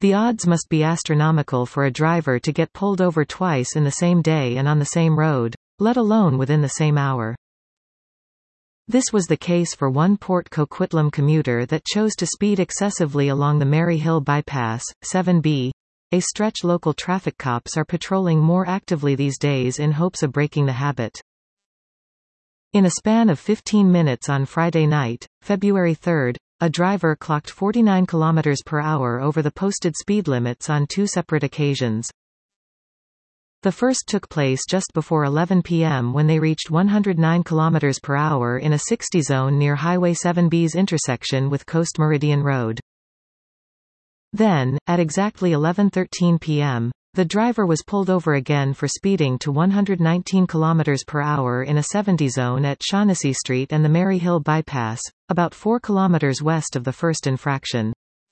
The odds must be astronomical for a driver to get pulled over twice in the same day and on the same road, let alone within the same hour. This was the case for one Port Coquitlam commuter that chose to speed excessively along the Mary Hill Bypass, 7B, a stretch local traffic cops are patrolling more actively these days in hopes of breaking the habit. In a span of 15 minutes on Friday night, February 3, a driver clocked 49 km per hour over the posted speed limits on two separate occasions. The first took place just before 11 p.m. when they reached 109 km per hour in a 60 zone near Highway 7B's intersection with Coast Meridian Road. Then, at exactly 11:13 p.m., the driver was pulled over again for speeding to 119 km per hour in a 70 zone at Shaughnessy Street and the Mary Hill Bypass, about 4 km west of the first infraction.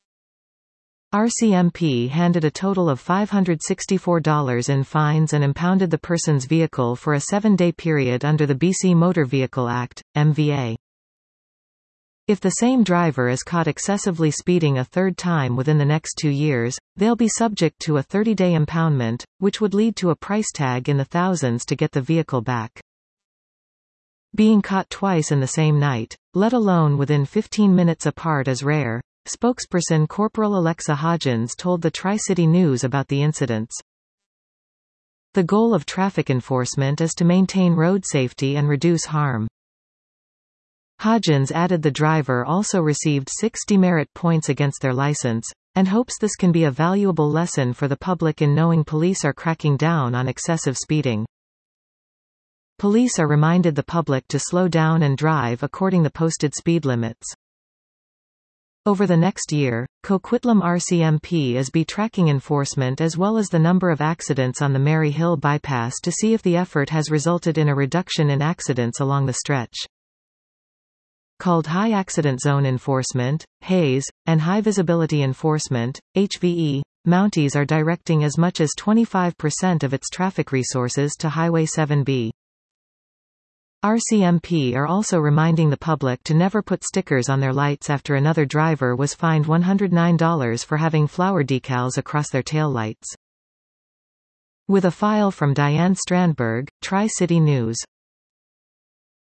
RCMP handed a total of $564 in fines and impounded the person's vehicle for a 7-day period under the BC Motor Vehicle Act, MVA. If the same driver is caught excessively speeding a third time within the next 2 years, they'll be subject to a 30-day impoundment, which would lead to a price tag in the thousands to get the vehicle back. Being caught twice in the same night, let alone within 15 minutes apart, is rare. Spokesperson Corporal Alexa Hodgins told the Tri-City News about the incidents. The goal of traffic enforcement is to maintain road safety and reduce harm. Hodgins added the driver also received 6 demerit points against their license, and hopes this can be a valuable lesson for the public in knowing police are cracking down on excessive speeding. Police are reminded the public to slow down and drive according to posted speed limits. Over the next year, Coquitlam RCMP is tracking enforcement as well as the number of accidents on the Mary Hill Bypass to see if the effort has resulted in a reduction in accidents along the stretch. Called High Accident Zone Enforcement, HAZE, and High Visibility Enforcement, HVE, Mounties are directing as much as 25% of its traffic resources to Highway 7B. RCMP are also reminding the public to never put stickers on their lights after another driver was fined $109 for having flower decals across their tail lights. With a file from Diane Strandberg, Tri-City News.